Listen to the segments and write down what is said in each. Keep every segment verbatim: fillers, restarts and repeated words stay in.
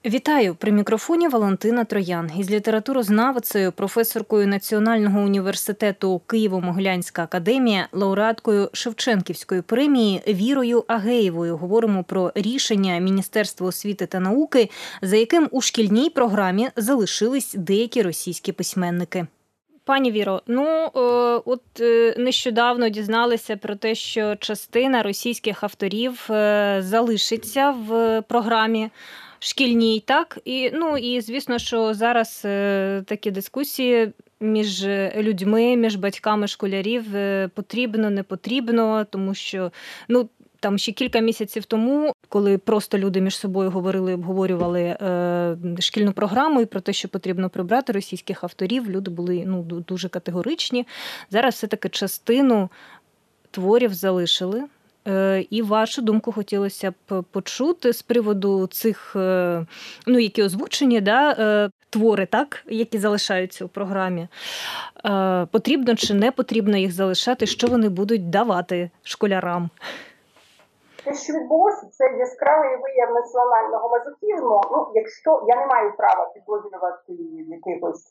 Вітаю! При мікрофоні Валентина Троян. Із літературознавицею, професоркою Національного університету Києво-Могилянська академія, лауреаткою Шевченківської премії Вірою Агеєвою говоримо про рішення Міністерства освіти та науки, за яким у шкільній програмі залишились деякі російські письменники. Пані Віро, ну от нещодавно дізналися про те, що частина російських авторів залишиться в програмі шкільній, так? І, ну, і звісно, що зараз такі дискусії між людьми, між батьками школярів потрібно, не потрібно, тому що, ну, там ще кілька місяців тому, коли просто люди між собою говорили, обговорювали е, шкільну програму і про те, що потрібно прибрати російських авторів, люди були ну, дуже категоричні. Зараз все-таки частину творів залишили. Е, і вашу думку хотілося б почути з приводу цих, е, ну, які озвучені, да, е, твори, так, які залишаються у програмі. Е, потрібно чи не потрібно їх залишати, що вони будуть давати школярам? Те, що відбулося, це яскравий вияв національного мазохізму. Ну, якщо я не маю права підозрювати якихось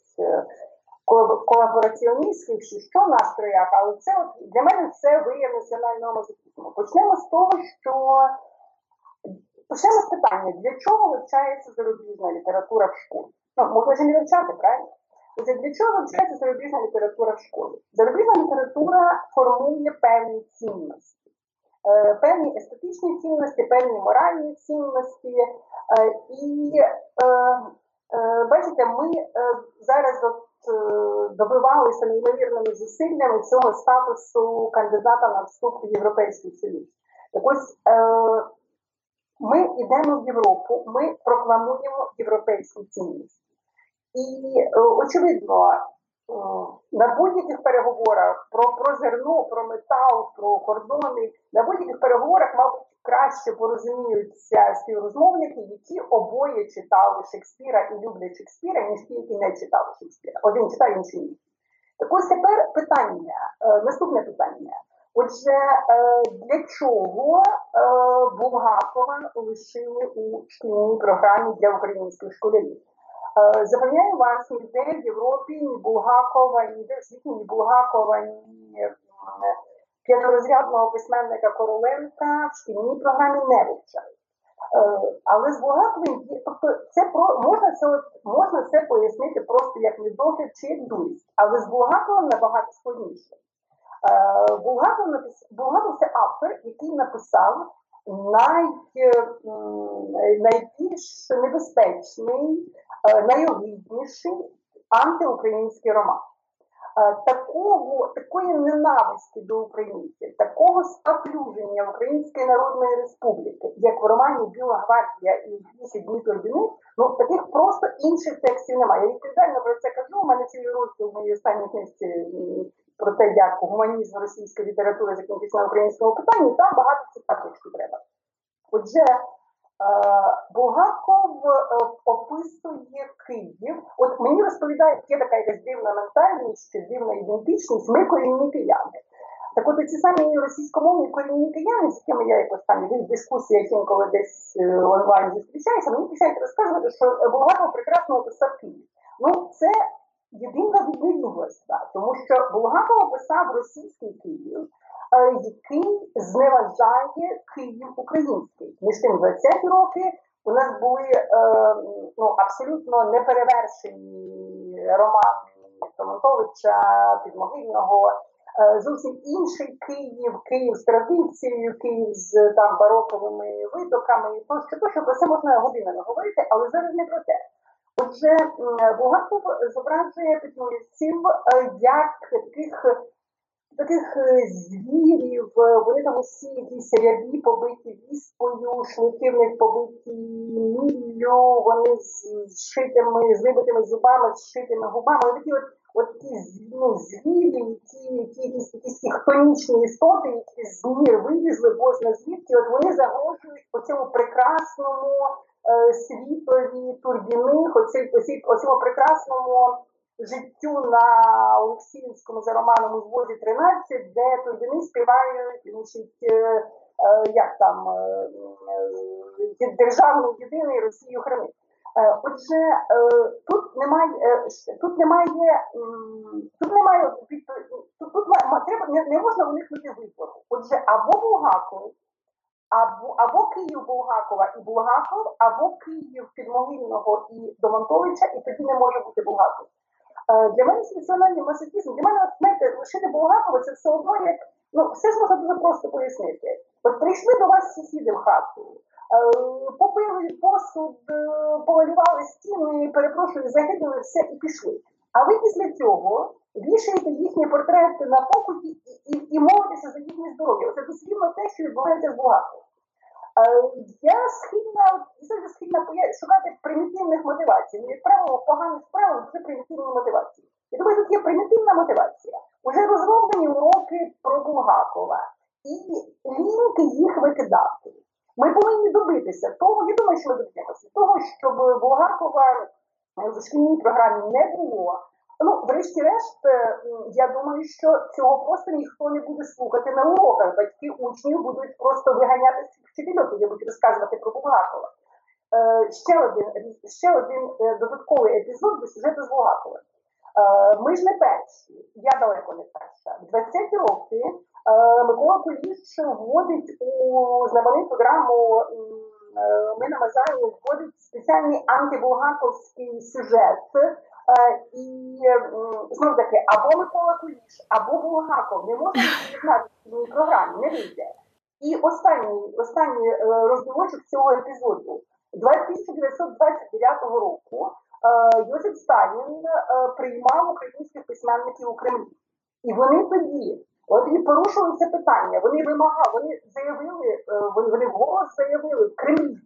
колабораціоністів, чи що в настроях, але це от, для мене це вияв національного мазохізму. Почнемо з того, що почнемо з питання, для чого вивчається зарубіжна література в школі? Ну, можна ж не вивчати, правильно? Отже, для чого вивчається зарубіжна література в школі? Зарубіжна література формує певні цінності. Певні естетичні цінності, певні моральні цінності. І, бачите, ми зараз от добивалися неймовірними зусиллями цього статусу кандидата на вступ у Європейський Союз. Так ось, ми йдемо в Європу, ми прокламуємо європейські цінності. І, очевидно, на будь-яких переговорах про, про зерно, про метал, про кордони, на будь-яких переговорах, мабуть, краще порозуміються співрозмовники, які обоє читали Шекспіра і люблять Шекспіра, ніж ті, які не читали Шекспіра. Один читає, інший ні. Так ось тепер питання, наступне питання. Отже, для чого Булгакова лишили у шкільній програмі для українських школярів? Запевняю вас, ніде в Європі, ні Булгакова, ніде в світі, ні Булгакова, ні п'яторозрядного письменника Короленка в шкільній програмі не вивчають. Але з Булгаковим, тобто це про, можна, це, можна це пояснити просто як недогляд чи як дурість, але з Булгаковим набагато складніше. Булгаков, напис... Булгаков – це автор, який написав най... найбільш небезпечний, найогидніший антиукраїнський роман. Такого, такої ненависті до українців, такого споплюження Української Народної Республіки, як в романі «Біла гвардія» і «Вісі дні Турбіни», ну, таких просто інших текстів немає. Я відповідально про це кажу, у мене цілий розділ в моїй останній книжці про те, як гуманізм російської літератури закінчився на українському питанні, там багато цитаточки треба. Отже, Булгаков описує Київ. От мені розповідають, є така якась дивна ментальність, чи дивна ідентичність, ми корінні кияни. Так от ці самі російськомовні корінні кияни, з якими я якось там в дискусіях інколи десь онлайн зустрічаюся, мені починають розказувати, що Булгаков прекрасно описав Київ. Ну, це єдина відмінність, тому що Булгаков описав російський Київ, який зневажає Київ український. Між тим, двадцяті роки у нас були е, ну, абсолютно неперевершені романи Томатовича, Підмогильного, е, зовсім інший Київ, Київ з традицією, Київ з там бароковими витоками, тощо, тощо, про це можна годинами говорити, але зараз не про те. Отже, Булгаков зображує петлюрівців як таких таких звірів, вони там усі якісь ряді побиті віспою, шлики в них побиті міллю, вони з зшитими, з вибитими зубами, з зшитими губами. Такі от, от ті ну, звірі, які, які якісь такі хтонічні істоти, які з мір вилізли, бозна звідки, от вони загрожують по цьому прекрасному е, світові Турбіни, по цьому прекрасному життю на Олексіївському за романом у звозі тринадцять, де Турбіни співають, значить, е, е, як там, е, е, державний єдиний Росію хранить. Отже, тут немає, тут немає, тут немає, тут, тут треба, не, не можна уникнути вибору. Отже, або Булгаков, або, або Київ Булгакова і Булгаков, або Київ Підмогильного і Домонтовича, і тоді не може бути Булгаков. Для мене це національний масофізм. Для мене, знаєте, лишити Булгакова це все одно як, ну, все ж можна дуже просто пояснити. От прийшли до вас сусіди в хату, побили посуд, помалювали стіни, перепрошую, загидали все і пішли. А ви після цього вішаєте їхні портрети на покуті і, і, і молитеся за їхнє здоров'я. Це дослівно те, що відбувається з Булгаковим. Я схильна, я схильна шукати примітивних мотивацій. Як правило, в поганих справах дуже примітивні мотивації. Я думаю, тут є примітивна мотивація. Уже розроблені уроки про Булгакова. І ліньки їх викидати. Ми повинні добитися того, я думаю, що ми доб'ємося, того, щоб Булгакова в шкільній програмі не було. Ну, врешті-решт, я думаю, що цього просто ніхто не буде слухати на уроках. Батьки учнів будуть просто виганяти вчителів, тоді будуть розказувати про Булгакова. Е, ще один, ще один додатковий епізод до сюжету з Булгаковим. Е, ми ж не перші, я далеко не перша. В двадцяті роки е, Микола Куліш вводить у знамениту програму е, «Ми на Мазаї» вводить спеціальний антибулгаковський сюжет. Uh, і uh, знову таки, або Микола Куліш, або Булгаков не можна відзнати в цій програмі, не вийде. І останній, останній uh, розділочок цього епізоду. тисяча дев'ятсот двадцять дев'ятого року uh, Йосип Сталін uh, приймав українських письменників у Кремлі. І вони тоді, от і порушили це питання, вони вимагали, вони заявили, uh, вони, вони вголос заявили в Кремлі,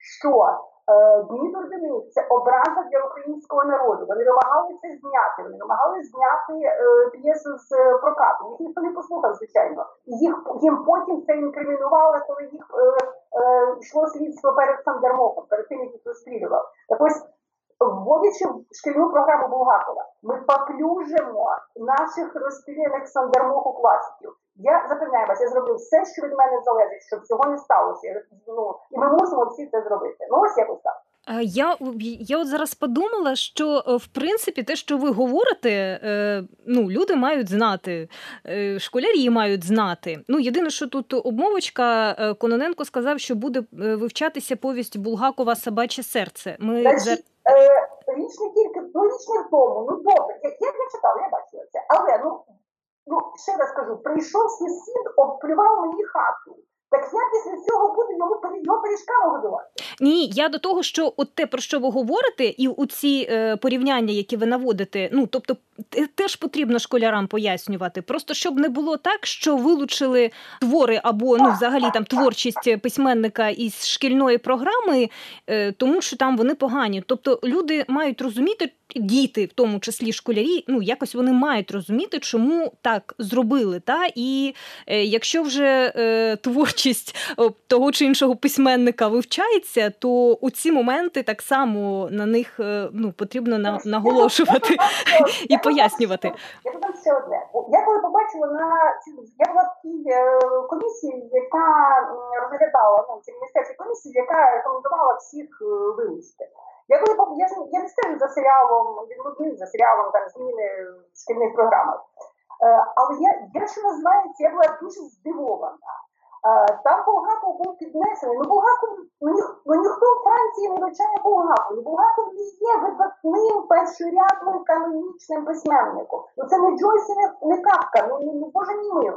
що Дмитро Демид – це образа для українського народу. Вони вимагали це зняти. Вони вимагали зняти е, п'єсу з е, прокату. Їх ніхто не послухав, звичайно. Їх, їм потім це інкримінували, коли їх е, е, йшло слідство перед Сандермохом, перед тим, як їх розстрілював. Так ось, вводячи в шкільну програму Булгакова, ми поплюжимо наших розстріляних Сандермоху класиків. Я запевняю вас, я зроблю все, що від мене залежить, щоб цього не сталося. Ну, і ми мусимо всі це зробити. Ну, ось якось так. Я, я от зараз подумала, що, в принципі, те, що ви говорите, ну, люди мають знати, школярі мають знати. Ну, єдине, що тут обмовочка, Кононенко сказав, що буде вивчатися повість Булгакова «Собаче серце». Ми... Значить, е, річ не тільки, ну, річ не в тому, ну, добре, я, я не читала, я бачила це, але, ну, ну, ще раз кажу, прийшов сусід, обплював мені хату. Так я після цього буду йому, його пиріжками годувати? Ні, я до того, що от те, про що ви говорите, і у ці е, порівняння, які ви наводите, ну, тобто, теж потрібно школярам пояснювати. Просто, щоб не було так, що вилучили твори або, ну, взагалі, там, творчість письменника із шкільної програми, е, тому що там вони погані. Тобто, люди мають розуміти, діти, в тому числі школярі, ну, якось вони мають розуміти, чому так зробили, та? І е, якщо вже е, творчість е, того чи іншого письменника вивчається, то у ці моменти так само на них е, ну, потрібно на, наголошувати і пояснювати. Я додам ще одне. Я коли побачила на я була в тій комісії, яка розглядала, ну, цій міністерській комісії, яка рекомендувала всіх вилучити. Я коли я, я не стежу за серіалом, відлюднив за серіалом там зміни в шкільних програмах. Е, але я, я що називається, я була дуже здивована. Е, там Булгаков був піднесений. Ну, Булгаков, ну, ні, ну ніхто в Франції не вивчає Булгакова. Булгаков не є видатним першорядним канонічним письменником. Ну це не Джойс, не, не Кафка, ну, ну боже мій мил.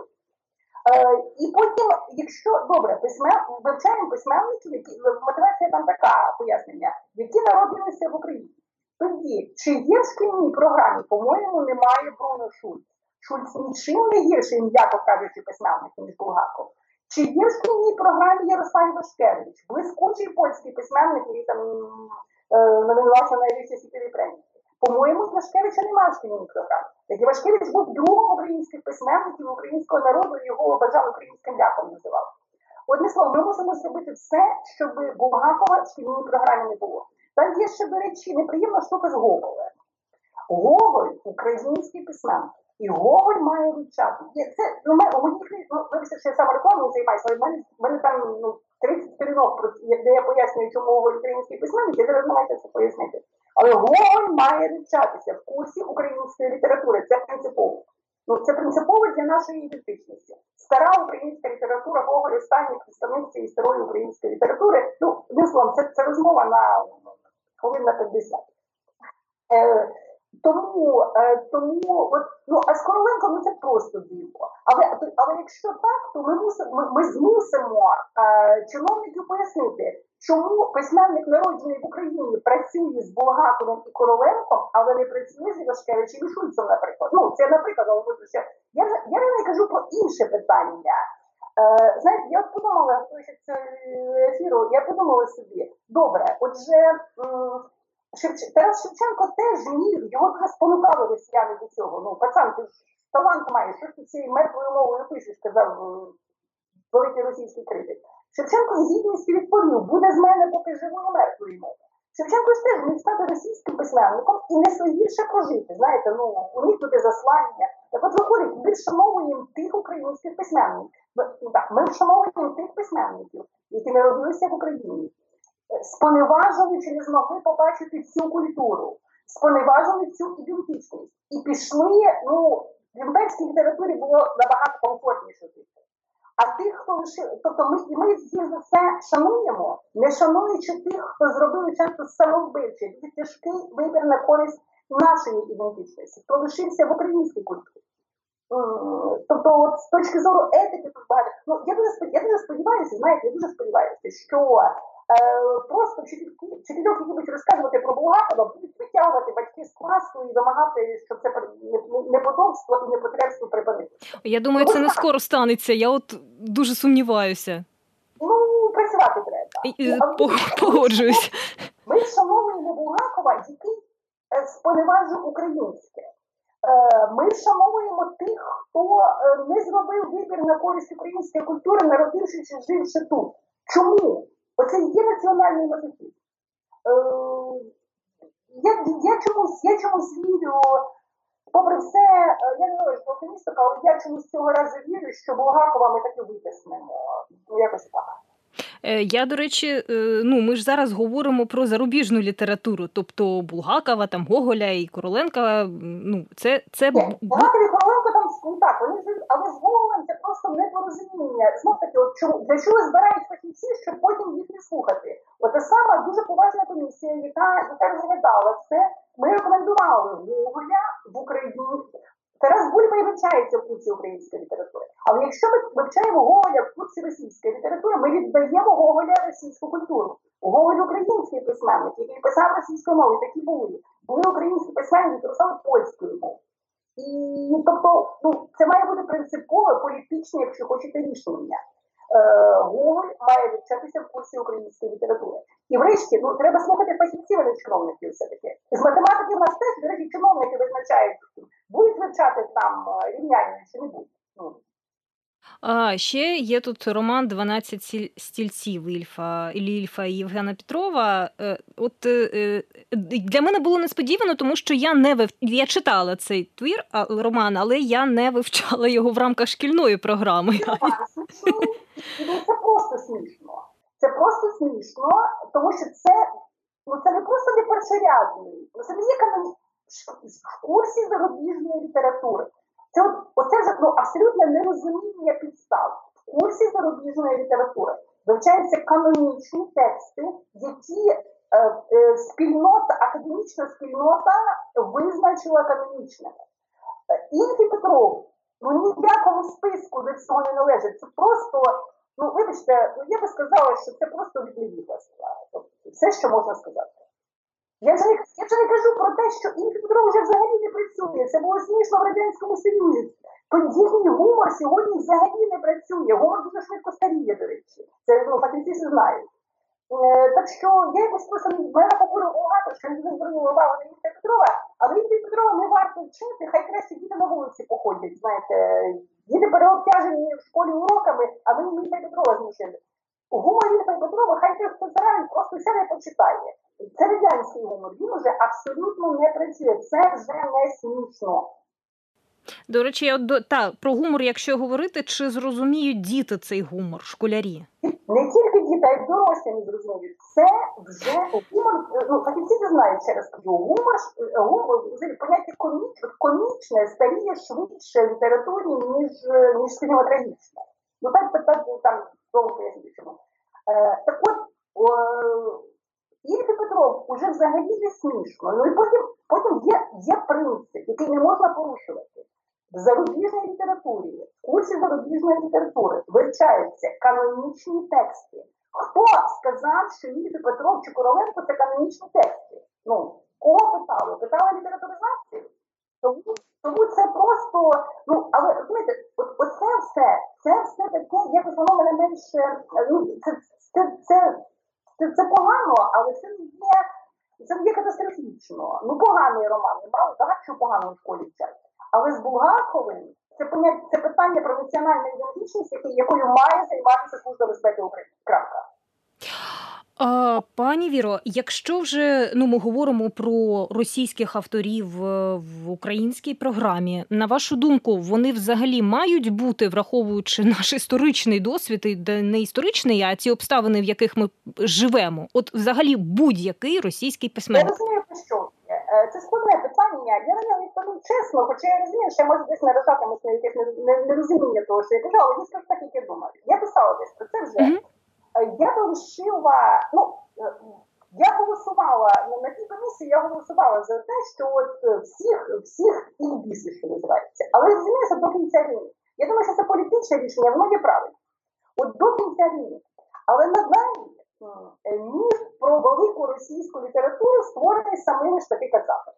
Е, і потім, якщо, добре, письмен, вивчаємо письменників, які, мотивація там така, пояснення, які народилися в Україні. Тоді, чи є в шкільній програмі, по-моєму, немає Бруно Шульц. Шульц нічим не гірший, м'яко кажучи, письменником, ніж Булгаков. Чи є в шкільній програмі Ярослав Івашкевич, блискучий польський письменник, який там е, номінувався на найвищій світовій премії? По-моєму, Івашкевича немає в шкільній програмі. Так Івашкевич був другом українських письменників, українського народу, його бажав українським ляхом називав. Одне слово, ми мусимо зробити все, щоб Булгакова в шкільній програмі не було. Там є ще, до речі, неприємна штука з Гоголем. Гоголь – український письменник. І Гоголь має вивчати. Це, ну, у моїх, ну, вибачте, що я саме рекламою займаюся, але в мене, в мене там, ну, тридцять сторінок, де я пояснюю, чому Гоголь український письменник, я зараз намагаюся це пояснити. Але Гоголь має вивчатися в курсі української літератури, це принципово. Ну, це принципово для нашої ідентичності. Стара українська література, Гоголь, останні представниці і старої української літератури, ну, одним словом, це, це розмова на хвилин на п'ятдесят. Е, тому, е, тому, от, ну, а з Короленком, ну, це просто диво. Але, але якщо так, то ми, мусимо, ми, ми змусимо е, чиновників пояснити, чому письменник, народжений в Україні, працює з Булгаковим і Короленком, але не працює з Івашкевичем і Шульцем, наприклад. Ну, це, наприклад, але можна ще... Я, я не кажу про інше питання. Е, знаєте, я от подумала, готуючи цього ефіру, я подумала собі, добре, отже, м, Шевч... Тарас Шевченко теж міг, його дуже спонукали росіяни до цього. Ну, пацан, ти ж талант маєш, що ж ти цією мертвою мовою пишеш, сказав великий російський критик. Шевченко з гідністю відповів, буде з мене поки живої мертвої мови. Шевченко ж теж міг стати російським письменником і не гірше прожити, знаєте, ну, уникнути заслання. Так от виходить, ми вшановуємо тих українських письменників. Так, ми вшановуємо тих письменників, які народилися в Україні. Споневажили чи не змогли побачити цю культуру, споневажили цю ідентичність. І пішли, ну, в імперській літературі було набагато комфортніше жити. А тих, хто лишив, тобто ми, і ми всі за це шануємо, не шануючи тих, хто зробили часто самовбивчий, дуже тяжкий вибір на користь нашої ідентичності, хто лишився в українській культурі. Тобто, от, з точки зору етики, тут багато. Ну, я дуже, я дуже сподіваюся, знаєте, я дуже сподіваюся, що е, просто вчительок, які будуть розказувати про Булгакова, будуть витягувати батьки з класу і вимагати, щоб це неподобство і непотребство припинити. Я думаю, це не скоро станеться, я от дуже сумніваюся. Ну, працювати треба. Погоджуюсь. Ми вшановуємо Булгакова, який споневажив українське. Ми вшановуємо тих, хто не зробив вибір на користь української культури, народившись і живши тут. Чому? Оце є національний мазохізм. Я, я, чомусь, я чомусь вірю, попри все, я не знаю, що оптимістка, але я чомусь цього разу вірю, що Булгакова ми таки витиснемо. Якось так. Я, до речі, ну, ми ж зараз говоримо про зарубіжну літературу, тобто Булгакова, там, Гоголя і Короленка, ну, це... це... Ні, Булгаков і Короленко там, ну, так, вони ж, але з Гоголем це просто непорозуміння. Знов таки, от чому, для чого збирають фахівці, щоб потім їх не слухати? От та сама дуже поважна комісія, яка, яка розглядала це, ми рекомендували Гоголя в Україні. Тарас Бульба і вивчається в курсі української літератури. Але якщо ми вивчаємо Гоголя в курсі російської літератури, ми віддаємо Гоголя російську культуру. Гоголь український письменник, який писав російською мовою, такі були. Були українські письменники, які писали польською мовою. І, тобто, ну, це має бути принципове, політичне, якщо хочете, рішення. Е, Гоголь має вивчатися в курсі української літератури. І врешті, ну, треба слухати фахівців, а не чиновників все-таки. З математики в нас теж, до речі, чиновники визначають, будуть вивчати там рівняння чи не будуть. Ну. А ще є тут роман «дванадцять стільців» Ільфа, Ільфа і Євгена Петрова. От для мене було несподівано, тому що я не вив... я читала цей твір, роман, але я не вивчала його в рамках шкільної програми. Це просто смішно. Це просто смішно, тому що це, ну, це не просто не першорядний, це не є канон в курсі зарубіжної літератури. Це от, оце вже, ну, абсолютно нерозуміння підстав. В курсі зарубіжної літератури вивчаються канонічні тексти, які е, е, спільнота, академічна спільнота визначила канонічними. Ільфі Петров, ну, ні в якому списку до цього не належить. Це просто, ну, вибачте, ну, я би сказала, що це просто відлюдність. Все, що можна сказати. Я вже, не, я вже не кажу про те, що Ільфа Петров вже взагалі не працює. Це було смішно в Радянському Союзі. Їхній гумор сьогодні взагалі не працює. Гумор дуже швидко старіє, до речі. Це, ну, фахівці всі знають. Е, так що я якось просто в мене побору багато, що не дуже звернула увагу на Ільфа Петрова, але Ільфа Петрова не варто вчити, хай краще діти на вулиці походять, знаєте. Діти переобтяжені в школі уроками, а ми їм Ільфа Петрова змушені. Гумор Ільфа Петрова, хай той, хто зарані, просто сяде і почитає. Це радянський гумор, він вже абсолютно не працює, це вже не смішно. До речі, я от, та, про гумор, якщо говорити, чи зрозуміють діти цей гумор, школярі? Не тільки діти та й дорослі не зрозуміють. Це вже гумор, ну, фахівці знають, ще раз кажу, гумор, гумор поняття коміч, комічне старіє швидше в літературі, ніж, ніж кінематографічне. Ну, так, так, так, там, довго я чому. Е, так от, Ільф і Петров уже взагалі не смішно. Ну і потім, потім є, є принцип, який не можна порушувати. В зарубіжній літературі, в курсі зарубіжної літератури вивчаються канонічні тексти. Хто сказав, що Ільф і Петров чи Короленко – це канонічні тексти? Ну, кого питали? Питали літературознавців? Тому, тому це просто, ну, але, розумієте, от, оце все, це все таке, якось воно мене менше, ну, це, це, це, це, це погано, але це не є, це не є катастрофічно. Ну, поганий роман, не мало, багато чого поганого в школі вчать. Але з Булгаковим це, це питання про національну ідентичність, якою має займатися Служба безпеки України. Крапка. А, пані Віро, якщо вже ну, ми говоримо про російських авторів в українській програмі, на вашу думку, вони взагалі мають бути, враховуючи наш історичний досвід, і не історичний, а ці обставини, в яких ми живемо, от взагалі будь-який російський письменник? Я розумію, про що це. Це складне питання. Я на нього відповім чесно, хоча я розумію, що я можу десь наражатимусь на якесь нерозуміння того, що я кажу, але я скажу так, як я думаю. Я писала десь про це вже. Mm-hmm. Я вирішила, ну, я голосувала, на тій комісії я голосувала за те, що от всіх, всіх і біси, що називається. Але розумієш, до кінця війни. Я думаю, що це політичне рішення, воно є правильне. От до кінця війни. Але надалі міф про велику російську літературу створений самими ж таки кацапами.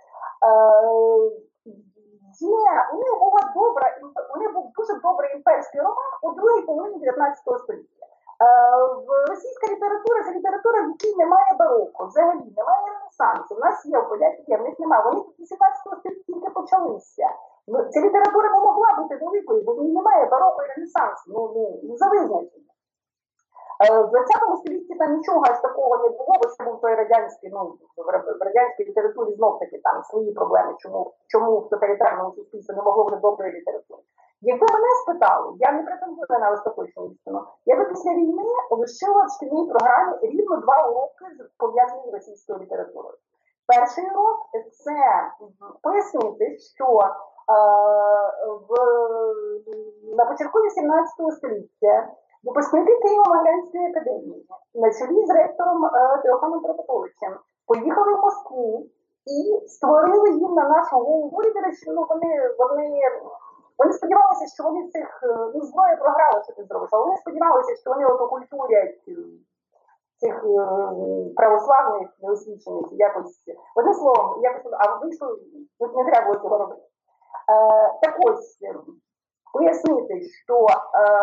Є, у них була добра, у них був дуже добрий імперський роман у другій половині дев'ятнадцятого століття. В російська література – це література, в якій немає бароко, взагалі немає ренесансу. У нас є, у поляків є, в них немає. Вони в вісімнадцятому столітті тільки почалися. Ну, ця література не могла бути великою, бо в ній немає бароко і ренесансу. Ну, ну, за визначення. В двадцятому столітті там нічого аж такого не було, бо це був той радянський, ну, в радянській літературі знов-таки там свої проблеми, чому, чому в тоталітарному суспільстві не могло бути доброї літератури. Якби мене спитали, я не претендую на остаточну істину, я би після війни лишила в шкільній програмі рівно два уроки, пов'язані з російською літературою. Перший урок – це пояснити, що е, в, на початку вісімнадцятого століття випускники Києво-Могилянської академії на чолі з ректором е, Теофаном Прокоповичем поїхали в Москву і створили їм на нашу голову, ну, вони, вони Вони сподівалися, що вони цих, ну, зброя програла, що ти зробиш, але вони сподівалися, що вони от окультурять цих православних неосвічених, якось, одним словом, якось, а вийшло, не треба було цього робити. Е, так ось, пояснити, що е,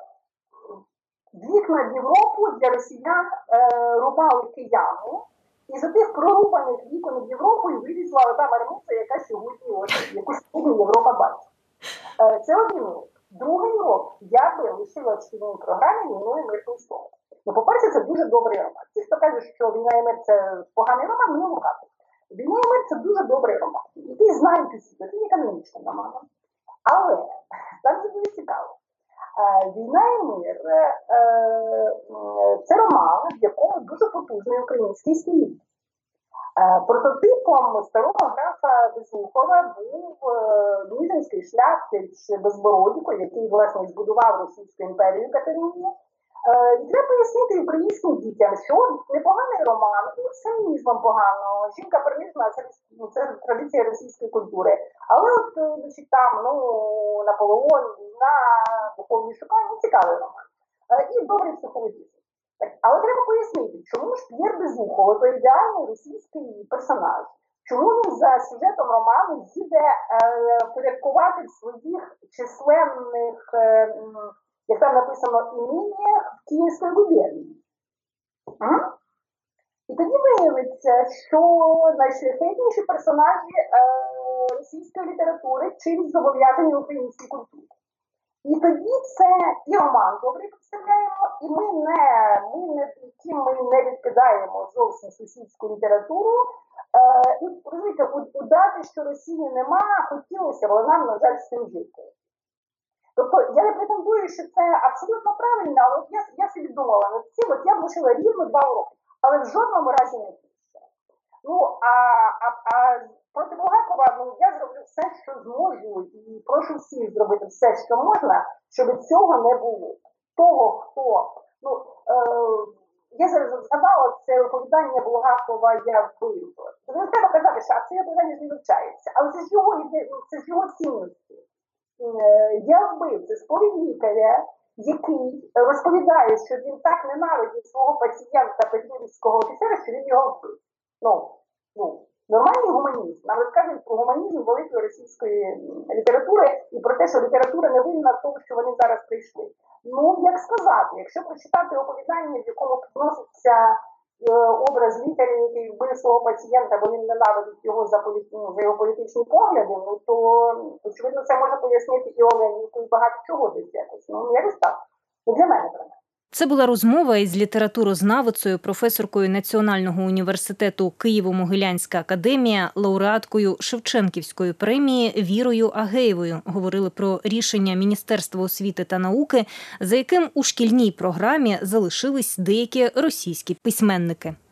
вікна в Європу для росіян е, рубали кияни, і за тих прорубаних вікон в Європу і вилізла та мармуця, яка сьогодні, от, яку сьогодні Європа бачить. Це один урок. Другий урок я би лишила в шкільній програмі «Війну і мир Толстого». Ну, по-перше, це дуже добрий роман. Ті, хто кажуть, що «Війна і мир» – це поганий роман, мене лукати. «Війна і мир» – це дуже добрий роман, який знають усі, це є канонічним романом. Але, там це дуже цікаво, «Війна і мир» – це роман, в якому дуже потужний український стиль. Прототипом старого графа Безухова був Мізинський шляхтич Безбородько, який, власне, збудував Російську імперію Катерині. І треба пояснити українським дітям, що непоганий роман, і самізмом погано, жінка принижена, це, це традиція російської культури. Але от, значить, там, ну, Наполеон, війна, духовні шукання, цікавий роман. І добрий психологізм. Але треба пояснити, чому ж П'єр Безухов, той ідеальний російський персонаж, чому він за сюжетом роману їде е, порядкувати в своїх численних, е, як там написано, іміннях в Київській губернії. М? І тоді виявиться, що найшляхетніші персонажі е, російської літератури чимось зобов'язані українській культурі. І тоді це і роман добре представляємо, і ми не, ми не, ми не відкидаємо зовсім сусідську літературу. Е, і, розумієте, удати, що Росії нема, хотілося, але нам, на жаль, з цим жити. Тобто я не претендую, що це абсолютно правильно, але от я, я собі думала над цим, от я вчила рівно два уроки, але в жодному разі не більше. Ну, а, а, а проти Булгакова, ну, я зроблю все, що зможу, і прошу всіх зробити все, що можна, щоб цього не було. Того, хто, ну, е, я зараз згадала це оповідання Булгакова «Я вбив». Не треба казати, що це оповідання не вивчається, але це ж його, це ж його цінності. «Я вбив» – це сповідь лікаря, який розповідає, що він так ненавидить свого пацієнта петлюрівського офіцера, що він його вбив. Ну, ну, нормальний гуманізм. Нам розказують про гуманізм великої російської літератури і про те, що література не винна в тому, що вони зараз прийшли. Ну, як сказати, якщо прочитати оповідання, в якому підноситься образ лікаря, який вбив свого пацієнта, бо він ненавидить його за, полі... за його політичні погляди, ну то, очевидно, це може пояснити і Оленівку, і багато чого десь якось. Ну, якось так. Ну, для мене, правда. Це була розмова із літературознавицею, професоркою Національного університету Києво-Могилянська академія, лауреаткою Шевченківської премії Вірою Агеєвою. Говорили про рішення Міністерства освіти та науки, за яким у шкільній програмі залишились деякі російські письменники.